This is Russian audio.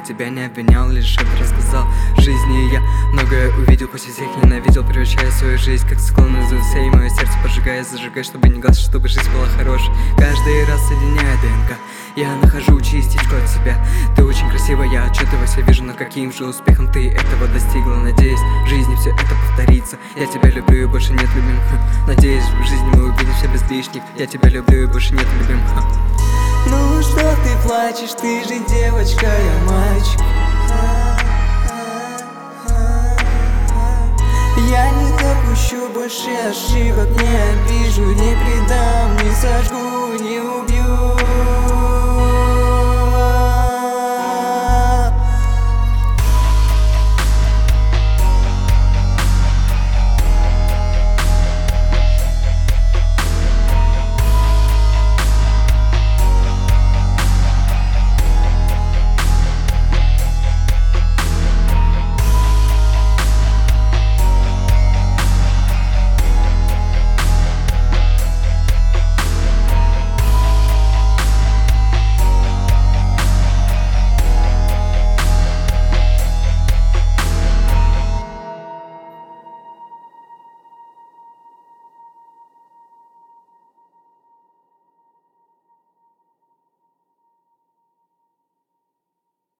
тебя не обвинял, лишь это рассказал. В жизни я многое увидел, после всех ненавидел, превращая свою жизнь как циклон из все, и мое сердце поджигая, зажигая, чтобы не гасло, чтобы жизнь была хорошей. Каждый раз соединяя ДНК, я нахожу частичку от себя. Ты очень красивая, я отчетливо себя вижу, но каким же успехом ты этого достигла. Надеюсь, в жизни все это повторится. Я тебя люблю и больше нет любимых. Надеюсь, в жизни мы увидимся без лишних. Я тебя люблю и больше нет любимых. Ну что ты плачешь, ты же девочка, я мальчик. Я не допущу больше ошибок, не обижу, не предам, не сожгу, не убью.